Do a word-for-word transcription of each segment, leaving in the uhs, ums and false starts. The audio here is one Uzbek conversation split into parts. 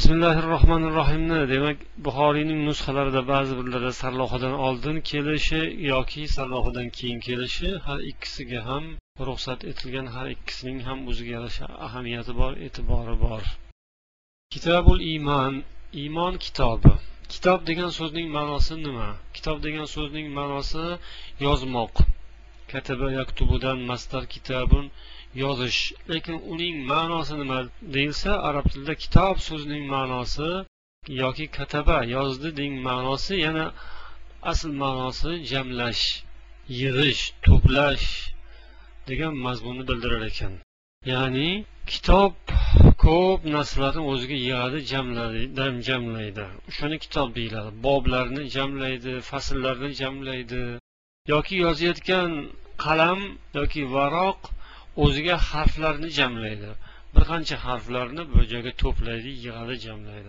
Bismillahirrohmanirrohimni demak Buxoriyning nusxalarida ba'zi birlarda sarlavhadan oldin kelishi yoki sarlavhadan keyin kelishi har ikkisiga ham ruxsat etilgan, har ikkisining ham o'ziga yarasha ahamiyati bor, e'tibori bor. Kitobul iymon, iymon kitobi. Kitob degan so'zning ma'nosi nima? Kitob degan so'zning ma'nosi yozmoq. Kataba yaktubudan masdar kitabun yozish. Lekin uning ma'nosi nima deyilsa, arab tilida kitob so'zining ma'nosi yoki kataba yozdi degan ma'nosi yana asl ma'nosi jamlash, yig'ish, to'plash degan mazmunni bildirar ekan. Ya'ni kitob ko'p narsalarni o'ziga yig'adi, jamlaydi, jamlaydi. Shuni kitob deyiladi. Boblarni jamlaydi, fasllarni jamlaydi yoki yozayotgan qalam yoki varoq o'ziga harflarni jamlaydi. Bir qancha harflarni bir joyga to'playdi, yig'adi, jamlaydi.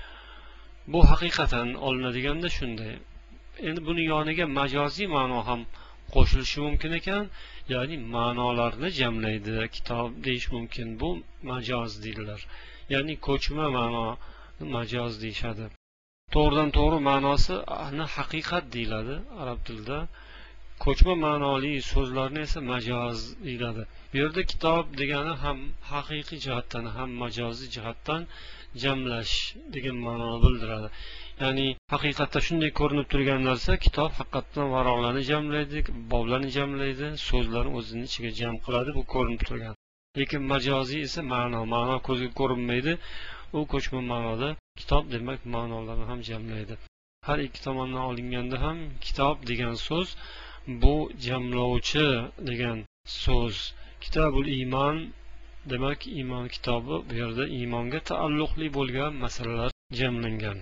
Bu haqiqatan olinadiganda shunday. Endi buni yoniga majoziy ma'no ham qo'shilishi mumkin ekan, ya'ni ma'nolarni jamlaydi kitob deyish mumkin. Bu majoz deydilar. Ya'ni ko'chma ma'no majoz deyshadi. To'g'ridan to'g'ri ma'nosi ana haqiqat deyiladi arab tilida. Ko'chma ma'noli so'zlarni esa majoz deyiladi. Bu yerda kitob degani ham haqiqiy jihatdan ham majoziy jihatdan jamlash degan ma'noni bildiradi. Ya'ni haqiqatda shunday ko'rinib turgan narsa kitob haqiqatdan varoqlarni jamlaydi, boblarni jamlaydi, so'zlarni o'zining ichiga jam qiladi, bu ko'rinib turgan. Lekin majoziy esa ma'no, ma'no ko'zga ko'rinmaydi. U ko'chma ma'noda kitob demak ma'nolarni ham jamlaydi. Har ikki tomondan olinganda ham kitob degan so'z bu jamlovchi degan so'z. Kitobul iymon demak iymon kitobi, bu yerda iymonga taalluqli bo'lgan masalalar jamlangan.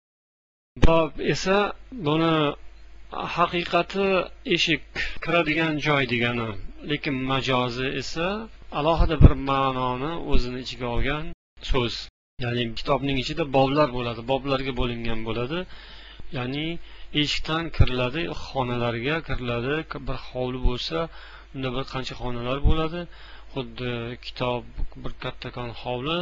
Bob esa buni haqiqati eshik, kiradigan joy degani, lekin majozi esa alohida bir ma'noni o'zini ichiga olgan so'z. Ya'ni kitobning ichida boblar bo'ladi, boblarga bo'lingan bo'ladi. Ya'ni eshikdan kiriladi, xonalarga kiriladi. Bir hovli bo'lsa, unda bir qancha xonalar bo'ladi. Xuddi kitob bir kattakon hovli,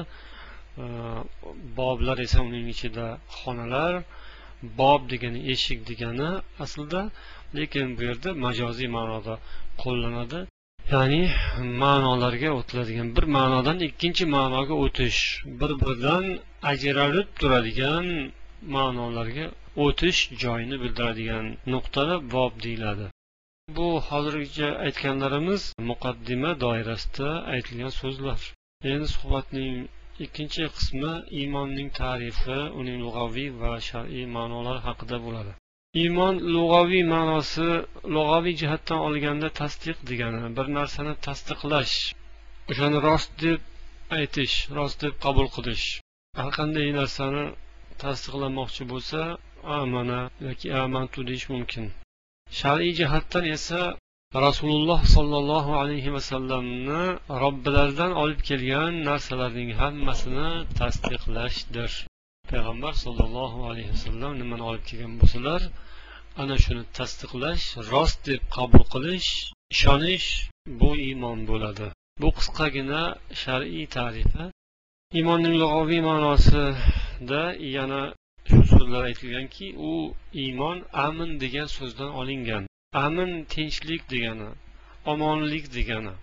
boblar esa uning ichida xonalar. Bob degani eshik degani aslida, lekin bu yerda majoziy ma'noda qo'llanadi. Ya'ni ma'nolarga o'tiladigan, bir ma'nodan ikkinchi ma'noga o'tish, bir-biridan ajralib turadigan ma'nolarga o'tish joyini bildiradigan nuqtada bob deyiladi. Bu hozirgacha aytganlarimiz muqaddima doirasida aytilgan so'zlar. Endi suhbatning ikkinchi qismi iymonning ta'rifi, uning lug'aviy va shar'iy ma'nolari haqida bo'ladi. Iymon lug'aviy ma'nosi, lug'aviy jihatdan olganda tasdiq degani, bir narsani tasdiqlash, o'shani rost deb aytish, rost deb qabul qilish. Har qanday narsani tasdiqlamoqchi bo'lsa, amana yoki amantu deyish mumkin. Shar'iy jihatdan esa Rasululloh sollallohu alayhi vasallamni Robbilaridan olib kelgan narsalarning hammasini tasdiqlashdir. Payg'ambar sollallohu alayhi vasallam nimani olib kelgan bo'lsalar, ana shuni tasdiqlash, rost deb qabul qilish, ishonish, bu iymon bo'ladi. Bu qisqagina shar'iy ta'rifi. Iymonning lug'aviy ma'nosida yana shu so'zlar aytilganki, u iymon amin degan so'zdan olingan. Amin tinchlik degani, omonlik degani.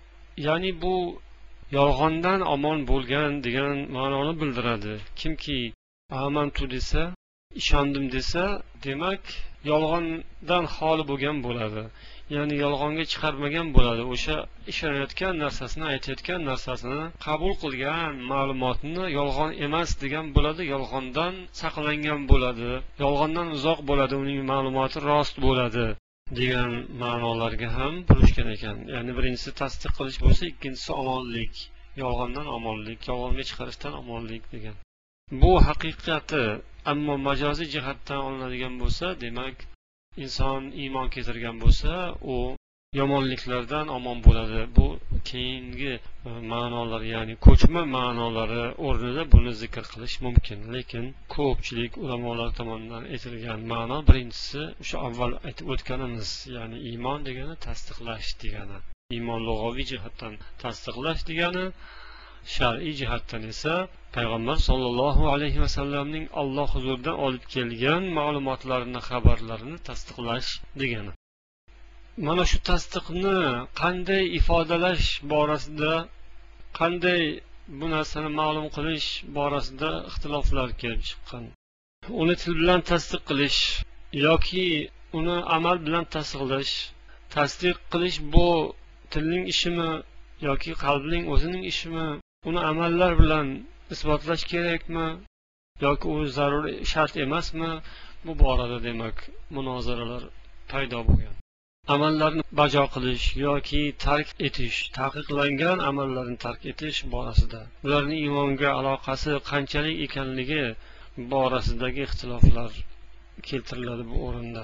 Ya'ni bu yolg'ondan omon bo'lgan degan ma'noni bildiradi. Kimki amantu desa, ishondim desa, demak yolg'ondan xoli bo'lgan bo'ladi. Ya'ni yolg'onga chiqarmagan bo'ladi. O'sha ishonayotgan narsasini, aytayotgan narsasini, qabul qilgan ma'lumotni yolg'on emas degan bo'ladi, yolg'ondan saqlangan bo'ladi, yolg'ondan uzoq bo'ladi, uning ma'lumoti rost bo'ladi degan ma'nolarga ham bo'lishgan ekan. Ya'ni birinchisi tasdiq qilish bo'lsa, ikkinchisi omonlik, yolg'ondan omonlik, yolg'onga chiqarishdan omonlik degan. Bu haqiqati, ammo majoziy jihatdan olinadigan bo'lsa, demak inson iymon keltirgan bo'lsa, u yomonliklardan omon bo'ladi. Bu keyingi ma'nolar, ya'ni ko'chma ma'nolari o'rnida buni zikr qilish mumkin. Lekin ko'pchilik ulamolar tomonidan aytilgan ma'no birinchisi o'sha avval aytib o'tganimiz, ya'ni iymon degani tasdiqlash degani. Iymon lug'aviy jihatdan tasdiqlash degani, shar'iy jihatdan esa payg'ambar sollallohu alayhi vasallamning Alloh huzuridan olib kelgan ma'lumotlarini, xabarlarini tasdiqlash degani. Mana shu tasdiqni qanday ifodalash borasida, qanday bu narsani ma'lum qilish borasida ixtiloflar kelib chiqqan. Uni til bilan tasdiq qilish yoki uni amal bilan tasdiqlash, tasdiq qilish bu tilning ishimi yoki qalbning o'zining ishimi, uni amallar bilan isbotlash kerakmi yoki u zaruriy shart emasmi, bu borada demak munozaralar paydo bo'lgan. Amallarni bajo qilish yoki tark etish, taqiqlangan amallarni tark etish borasida, ularning iymonga aloqasi qanchalik ekanligi borasidagi ixtiloflar keltiriladi bu o'rinda.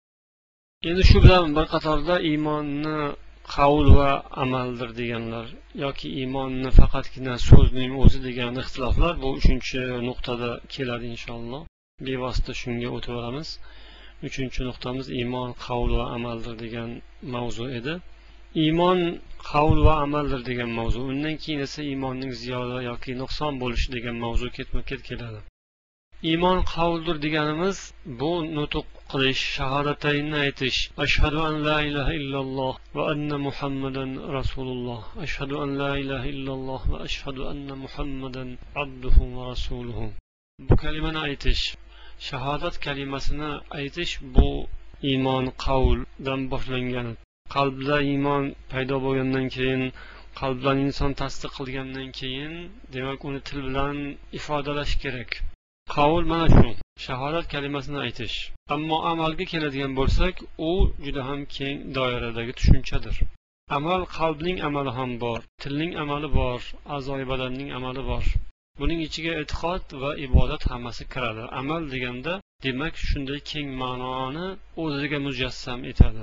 Endi shu bilan bir qatorda iymonni qavl va amaldir deganlar yoki iymonni faqatgina so'zning o'zi degan ixtiloflar bu uchinchi nuqtada keladi inshaalloh. Bevosita shunga o'tib olamiz. Uchinchi nuqtamiz iymon qavl va amaldir degan mavzu edi. Iymon qavl va amaldir degan mavzu. Undan keyin esa iymonning ziyoda yoki nuqson bo'lishi degan mavzu ketma-ket keladi. Iymon qavldir deganimiz bu nutq qilish, shahodataynni aytish, ashhadu an la ilaha illalloh va anna muhammadan rasululloh, ashhadu an la ilaha illalloh va ashhadu anna muhammadan abduhu va rasuluhu. Bu kalimani aytish, shahodat kalimasini aytish bu iymon qavldan boshlangan. Qalbda iymon paydo bo'lgandan keyin, qalbdan inson tasdiq qilgandan keyin, demak uni til bilan ifodalash kerak. Qavl mana shu, shahodat kalimasini aytish. Ammo amalga keladigan bo'lsak, u juda ham keng doiradagi tushunchadir. Amal qalbning amali ham bor, tilning amali bor, a'zoy badanning amali bor. Buning ichiga e'tiqod va ibodat hammasi kiradi. Amal deganda, demak, shunday keng ma'noni o'ziga mujassam etadi.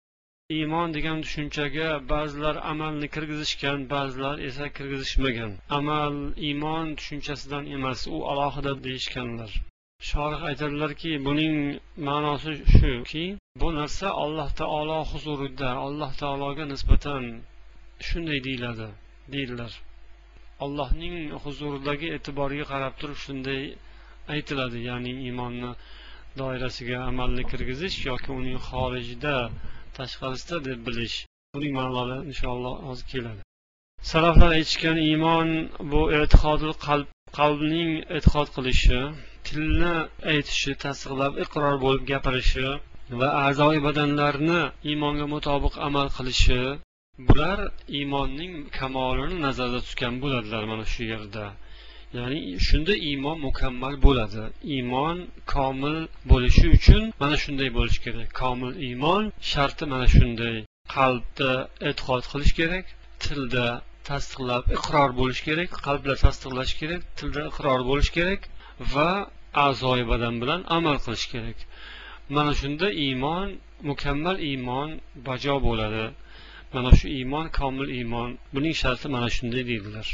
Iymon degan tushunchaga ba'zilar amalni kirgizishgan, ba'zilar esa kirgizishmagan. Amal iymon tushunchasidan emas, u alohida deyishganlar. Shorih aytadilarki, buning ma'nosi shuki, bu narsa Alloh taolo huzurida, Alloh taologa nisbatan shunday deyiladi, deydilar. Allohning huzuridagi e'tiboriga qarab turib shunday aytiladi, ya'ni iymonni doirasiga amalni kirgizish yoki uning xorijida, tashqarisida deb bilish. Buning ma'nolari inshaalloh hozir keladi. Salaflar aytishgan iymon bu e'tiqodul qalb, qalbning e'tiqod qilishi, tilni aytishi, tasdiqlab iqror bo'lib gapirishi va a'zoy badanlarni iymonga mutobiq amal qilishi, bular iymonning kamolini nazarda tutgan bo'ladilar mana shu yerda. Ya'ni shunda iymon mukammal bo'ladi. Iymon komil bo'lishi uchun mana shunday bo'lish kerak. Komil iymon sharti mana shunday. Qalbda e'tiqod qilish kerak, tilda tasdiqlab iqror bo'lish kerak, qalbda tasdiqlash kerak, tilda iqror bo'lish kerak va a'zoy badan bilan amal qilish kerak. Mana shunda iymon, mukammal iymon bajo bo'ladi. Mana shu iymon komil iymon. Buning sharti mana shunday deydilar.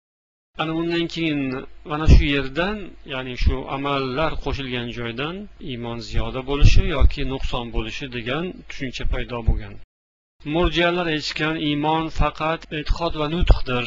Ana undan keyin mana shu yerdan, ya'ni shu amallar qo'shilgan joydan iymon ziyoda bo'lishi yoki nuqson bo'lishi degan tushuncha paydo bo'lgan. Murjiyalar aytgan iymon faqat e'tiqod va nutqdir.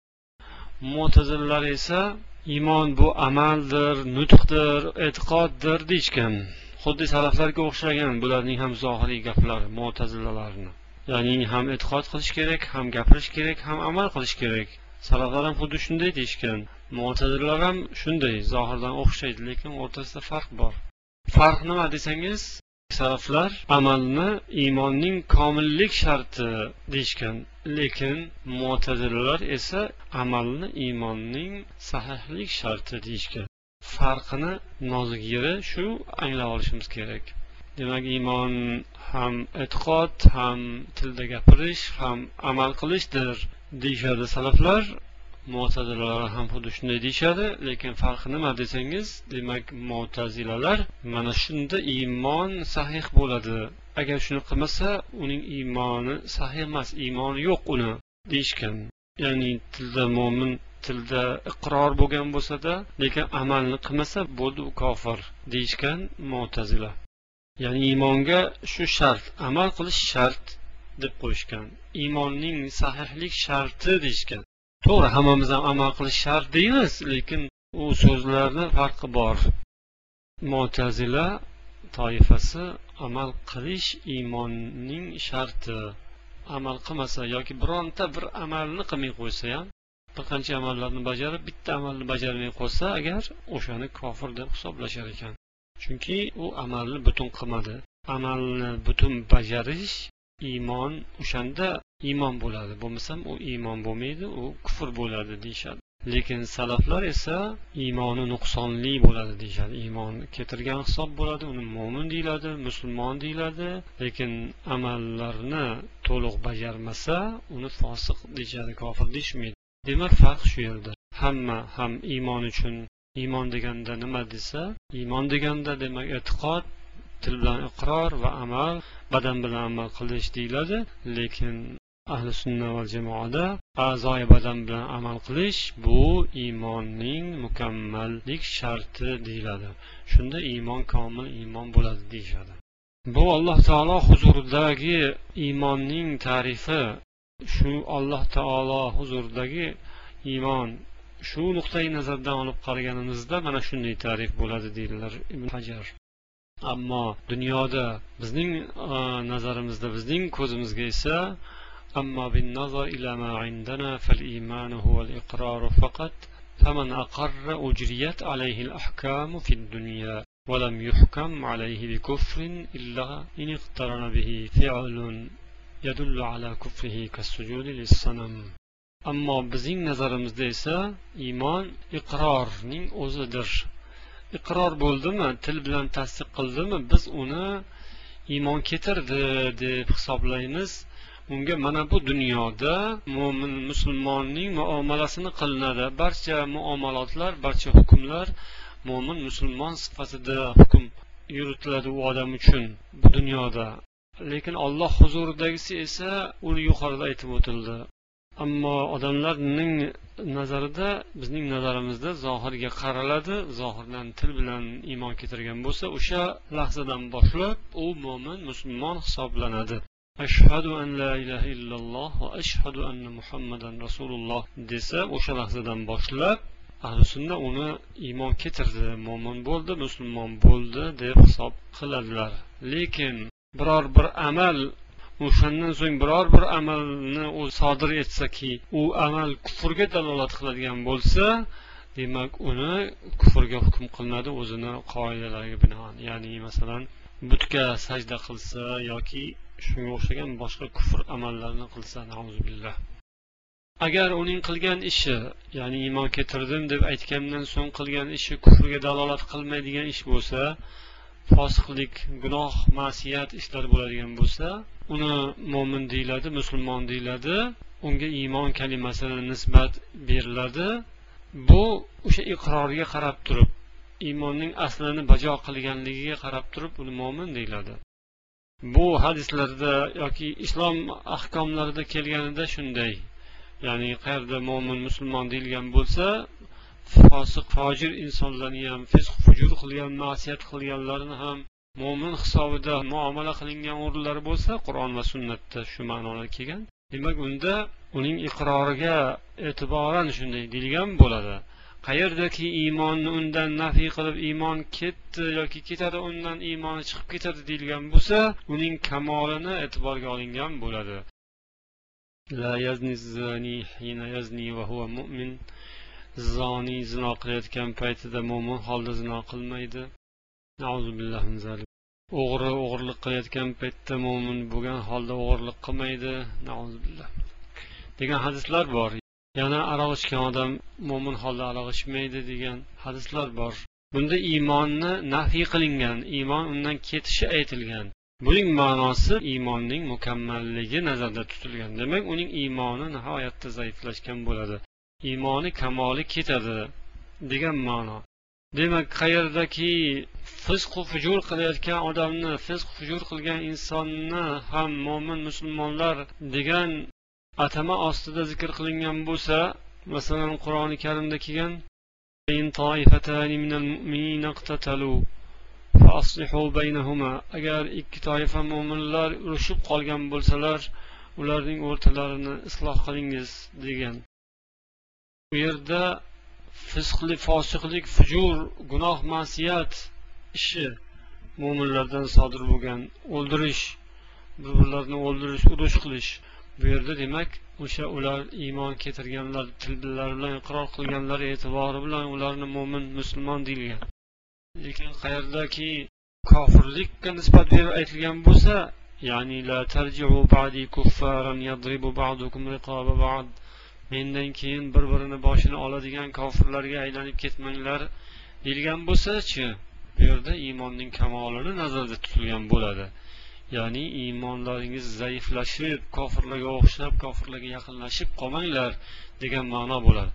Mu'tazilalar esa iymon bu amaldir, nutqdir, e'tiqoddir deyishgan. Xuddi salaflarga o'xshagan bularning ham zohiriy gaplari Mu'tazilalarni. Ya'ni ham e'tiqod qilish kerak, ham gapirish kerak, ham amal qilish kerak. Salaflar ham xuddi shunday deyishgan. Mu'tazilalar ham shunday, zohirdan o'xshaydi, lekin o'rtasida farq bor. Farq nima desangiz, salaflar amalni iymonning komillik sharti deyishgan, lekin mu'tazilalar esa amalni iymonning sahihlik sharti deyishgan. Farqini nozik yeri shu, anglab olishimiz kerak. Demak, iymon ham e'tiqod, ham tilda gapirish, ham amal qilishdir deyishadi salaflar. Mu'tazilalar ham xuddi shunday deyishadi, lekin farqi nima desangiz, demak mu'tazilalar mana shunda iymon sahih bo'ladi. Agar shuni qilmasa, uning iymoni sahih emas, iymoni yo'q uni deyishgan. Ya'ni tilda mo'min, tilda iqror bo'lgan bo'lsa-da, lekin amalni qilmasa, bo'ldi u kofir deyishgan mu'tazila. Ya'ni iymonga shu shart, amal qilish shart deb qo'yishgan. Iymonning sahihlik sharti deyishgan. to'g'ri, hammamiz ham amal qilish shart deymiz, lekin u so'zlarni farqi bor. Mu'tazila toifasi amal qilish iymonning sharti. Amal qilmasa yoki bironta bir amalni qilmay qo'ysa ham, bir qancha amallarni bajarib bitta amalni bajarmay qo'ysa agar, o'shani kofir deb hisoblashar ekan. Chunki u amalni butun qilmadi. Amalni butun bajarish iymon, o'shanda iymon bo'ladi. Bo'lmasam u iymon bo'lmaydi, u kufr bo'ladi deyshadi. Lekin salaflar esa iymoni nuqsonli bo'ladi deyshadi. Iymon keltirgan hisob bo'ladi, uni mo'min deyiladi, musulmon deyiladi, lekin amallarni to'liq bajarmasa uni fosiq deyshadi, kofir deyishmaydi. Demak, farq shu yerda. Hamma ham iymon uchun, iymon deganda nima desa, iymon deganda demak e'tiqod, til bilan iqror va amal, badan bilan amal qilish deyiladi. Lekin ahli sunna va jamoada a'zoy badan bilan amal qilish bu iymonning mukammallik sharti deyiladi. Shunda iymon komil iymon bo'ladi deyshadi. Bu Alloh taolo huzuridagi iymonning ta'rifi. Shu Alloh taolo huzuridagi iymon shu nuqtai nazardan olib qaraganimizda mana shunday ta'rif bo'ladi deydilar Ibn Hajar. Ammo dunyoda bizning nazarimizda, bizning ko'zimizga esa amma bin nazar ila ma indana fal iman huwa al iqrar faqat faman aqarra ujriyat alayhi al ahkam fi ad-dunya wa lam yuhkam alayhi bi kufrin illa in iqtarana bihi fi'lun yadullu ala kufrihi kas-sujudi lis-sanam. Ammo bizning nazarimizda esa iymon iqrorning o'zidir. Iqror bo'ldimi, til bilan tasdiq qildimi, biz uni iymon keltirdi deb hisoblaymiz. Unga mana bu dunyoda mo'min musulmonning muomalasini qilinadi. Barcha muomalotlar, barcha hukmlar mo'min musulmon sifatida hukm yuritiladi u odam uchun bu dunyoda. Lekin Alloh huzuridagisi esa uni yuqorida aytib o'tildi. Ammo odamlarning nazarida, bizning nazarimizda zohirga qaraladi. Zohirdan til bilan iymon keltirgan bo'lsa, o'sha lahzadan boshlab u mo'min musulmon hisoblanadi. Ashhadu an la ilaha illalloh va ashhadu anna Muhammadan rasululloh desa, o'sha lahzadan boshlab ahli sunna uni iymon keltirdi, mo'min bo'ldi, musulmon bo'ldi deb hisob qiladilar. Lekin biror bir amal, o'shandan so'ng biror bir amalni u sodir etsaki, u amal kufrga dalolat qiladigan bo'lsa, demak uni kufrga hukm qilinadi o'zini qoidalariga binoan. Ya'ni masalan, butga sajda qilsa yoki shunga o'xshagan boshqa kufr amallarni qilsa, nauzubillah. Agar uning qilgan ishi, ya'ni iymon keltirdim deb aytgandan so'ng qilgan ishi kufrga dalolat qilmaydigan ish bo'lsa, fosiqlik, gunoh, ma'siyat ishlar bo'ladigan bo'lsa, uni mo'min deyiladi, musulmon deyiladi, unga iymon kalimasini nisbat beriladi. Bu o'sha iqrorga qarab turib, iymonning aslini bajo qilganligiga qarab turib uni mo'min deyiladi. Bu hadislarda yoki islom ahkomlarida kelganida shunday. Ya'ni qayerda mo'min musulmon deyilgan bo'lsa, fosiq, fojir insonlarni ham, fisq, fujur qilgan, ma'siyat qilganlarni ham mo'min hisobida muomala qilingan o'rinlar bo'lsa, Qur'on va sunnatda shu ma'noda kelgan. Demak, unda uning iqroriga e'tiboran shunday deyilgan bo'ladi. Qayerdaki iymonni undan nafiy qilib iymon ketdi yoki ketadi, undan iymoni chiqib ketadi deyilgan bo'lsa, uning kamolini e'tiborga olingan bo'ladi. La yazni zani hina yazni va huwa mu'min. Zoni zino qilayotgan paytida mo'min holda zino qilmaydi. Nauzubillah min zalik. O'g'ri o'g'irlik qilayotgan paytda mo'min bo'lgan holda o'g'irlik qilmaydi. Nauzubillah. degan hadislar bor. Yana aroq ichgan odam mo'min holda aroq ichmaydi degan hadislar bor. Bunda iymonni nafiy qilingan, iymon undan ketishi aytilgan. Buning ma'nosi iymonning mukammalligi nazarda tutilgan. Demak, uning iymoni nihoyatda zaiflashgan bo'ladi. Iymoni kamoli ketadi degan ma'no. Demak, qayerdaki fisq va fujur qilayotgan odamni, fisq fujur qilgan insonni ham mo'min musulmonlar degan atama ostida zikr qilingan bo'lsa, masalan Qur'oni Karimda kelgan in toifatani minal mu'minina iqtatalu fa aslihu baynahuma, agar ikki toifa mo'minlar urushib qolgan bo'lsalar, ularning o'rtalarini isloh qilingiz degan. bu yerda fisqli fosiqlik fujur gunoh ma'siyat ishi mo'minlardan sodir bo'lgan, o'ldirish, bir birlarini o'ldirish, urush qilish, bu yerda demak o'sha ular iymon keltirganlar, tillari bilan iqror qilganlar e'tibori bilan ularni mo'min musulmon deyilgan. Lekin qayerdaki kofirlikka nisbat berib aytilgan bo'lsa, ya'ni la tarji'u ba'di kuffaran yadribu ba'dukum riqaba ba'd, mendan keyin bir birini boshini oladigan kofirlarga aylanib ketmanglar deyilgan bo'lsa-chi, bu yerda iymonning kamolini nazarda tutilgan bo'ladi. Ya'ni iymonlaringiz zaiflashib, kofirlarga o'xshab, kofirlarga yaqinlashib qolmanglar degan ma'no bo'ladi.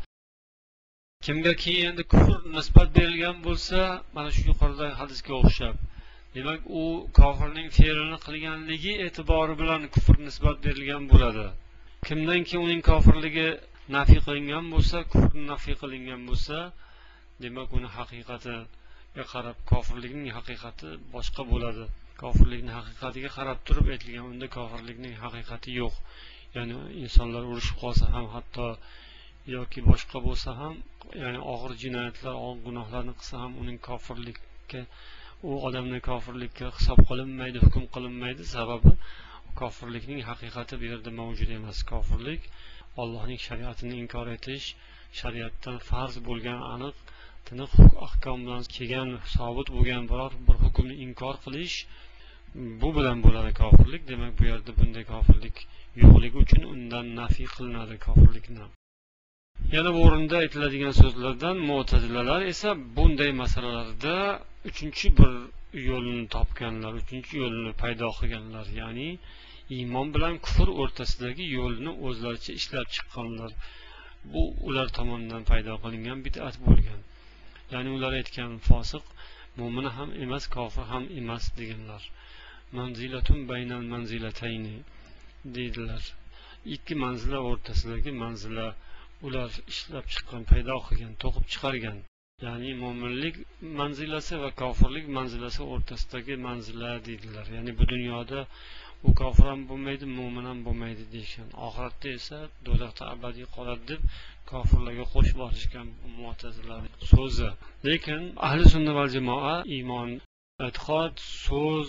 Kimgaki endi kufr nisbat berilgan bo'lsa, mana shu yuqoridagi hadisga o'xshab, demak u kofirning fe'lini qilganligi e'tibori bilan kufr nisbat berilgan bo'ladi. Kimdanki uning kofirligi nafiy qilingan bo'lsa, kufr nafiy qilingan bo'lsa, demak uni haqiqatiga qarab kofirlikning haqiqati boshqa bo'ladi. Kofirlikning haqiqatiga qarab turib aytilgan, unda kofirlikning haqiqati yo'q. Ya'ni insonlar urushib qolsa ham, hatto yoki boshqa bo'lsa ham, ya'ni og'ir jinoyatlar, og'ir gunohlarni qilsa ham uning kofirlikka, u odamni kofirlikka hisob qilinmaydi, hukm qilinmaydi. Sababi kofirlikning haqiqati bu yerda mavjud emas. Kofirlik Allohning shariatini inkor etish, shariatdan farz bo'lgan aniq tiniq ahkom bilan kelgan, sobit bo'lgan biror bir hukmni inkor qilish, bu bilan bo'ladi kofirlik. Demak bu yerda bunday kofirlik yo'qligi uchun undan nafiy qilinadi kofirlikni. Yana bu o'rinda aytiladigan so'zlardan Mu'tazilalar esa bunday masalalarda uchinchi bir yo'lni topganlar, uchinchi yo'lni paydo qilganlar, ya'ni iymon bilan kufr o'rtasidagi yo'lni o'zlaricha ishlab chiqqanlar. Bu ular tomonidan paydo qilingan bid'at bo'lgan. Ya'ni ular aytgan fosiq mo'min ham emas, kofir ham emas deganlar. Manzilatun baynal manzilatayni deydilar. Ikki manzila o'rtasidagi manzila ular ishlab chiqqan, paydo qilgan, to'qib chiqargan. Ya'ni mo'minlik manzilasi va kofirlik manzilasi o'rtasidagi manzila deydilar. Ya'ni bu dunyoda u kofir ham bo'lmaydi, mo'min ham bo'lmaydi deyishgan. Oxiratda esa do'zaxda abadiy qoladi deb kofirlarga qo'shib borishgan Mu'tazilalar so'zi. Lekin ahli sunna va jamoa iymon, e'tiqod, so'z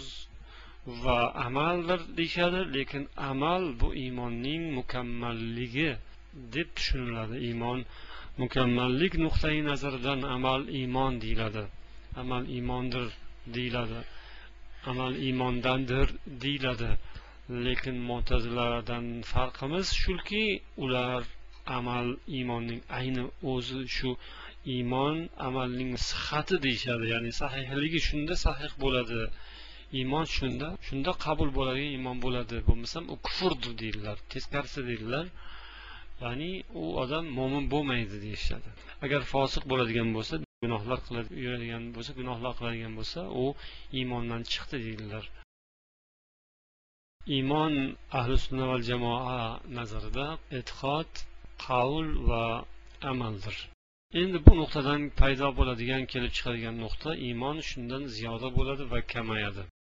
va amaldir deyishadi. Lekin amal bu iymonning mukammalligi deb tushuniladi. Iymon mukammallik nuqtai nazaridan amal iymon deyiladi. Amal iymondir deyiladi. Amal iymondandir deyiladi. Lekin Mu'tazilalardan farqimiz shuki, ular amal iymonning ayni o'zi shu iymon amalning sihhati deyishadi. Ya'ni sahihligi shunda sahih bo'ladi. Iymon shunda, shunda qabul bo'ladigan iymon bo'ladi. Bo'lmasam u kufrdir deydilar. Teskarisi deydilar. Ya'ni u odam mo'min bo'lmaydi deyishadi. Agar fosiq bo'ladigan bo'lsa, gunohlar qiladigan bo'lsa, gunohlar qiladigan bo'lsa, u iymondan chiqdi deydilar. Iymon ahli sunna va jamoa nazarida e'tiqod, qaul va amaldir. Endi bu nuqtadan paydo bo'ladigan, kelib chiqadigan nuqta iymon shundan ziyoda bo'ladi va kamayadi.